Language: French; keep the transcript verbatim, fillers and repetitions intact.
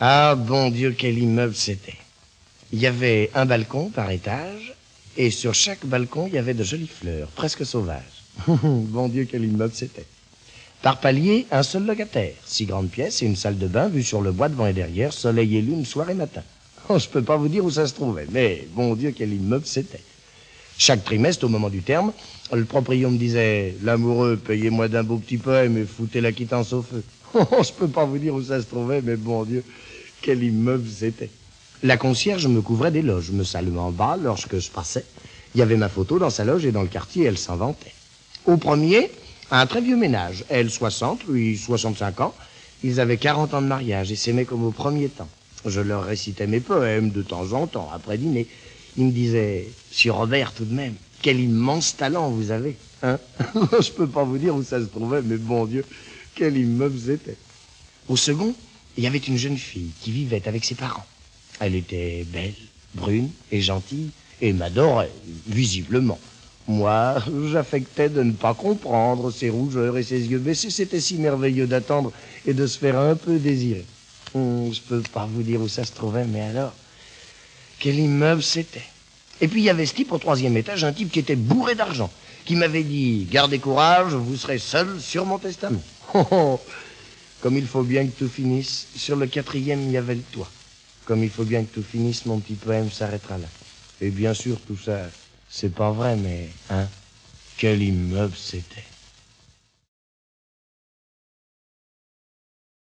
Ah, bon Dieu, quel immeuble c'était. Il y avait un balcon par étage, et sur chaque balcon, il y avait de jolies fleurs, presque sauvages. Bon Dieu, quel immeuble c'était. Par palier, un seul locataire, six grandes pièces et une salle de bain vue sur le bois devant et derrière, soleil et lune, soir et matin. Oh, je peux pas vous dire où ça se trouvait, mais bon Dieu, quel immeuble c'était. Chaque trimestre, au moment du terme, le proprio me disait « L'amoureux, payez-moi d'un beau petit poème et foutez la quittance au feu. » Oh, je peux pas vous dire où ça se trouvait, mais bon Dieu, quel immeuble c'était. La concierge me couvrait des loges, me saluant en bas lorsque je passais. Il y avait ma photo dans sa loge et dans le quartier, elle s'en vantait. Au premier, un très vieux ménage, elle soixante, lui soixante-cinq ans. Ils avaient quarante ans de mariage et s'aimaient comme au premier temps. Je leur récitais mes poèmes de temps en temps, après dîner. Ils me disaient « Monsieur Robert, tout de même, quel immense talent vous avez, hein ?» Je peux pas vous dire où ça se trouvait, mais bon Dieu, quel immeuble c'était. Au second, il y avait une jeune fille qui vivait avec ses parents. Elle était belle, brune et gentille, et m'adorait, visiblement. Moi, j'affectais de ne pas comprendre ses rougeurs et ses yeux baissés. C'était si merveilleux d'attendre et de se faire un peu désirer. Hum, je peux pas vous dire où ça se trouvait, mais alors, quel immeuble c'était. Et puis il y avait ce type au troisième étage, un type qui était bourré d'argent, qui m'avait dit « Gardez courage, vous serez seul sur mon testament. » Oh, oh, comme il faut bien que tout finisse. Sur le quatrième, il y avait le toit. Comme il faut bien que tout finisse, mon petit poème s'arrêtera là. Et bien sûr, tout ça, c'est pas vrai, mais, hein, quel immeuble c'était.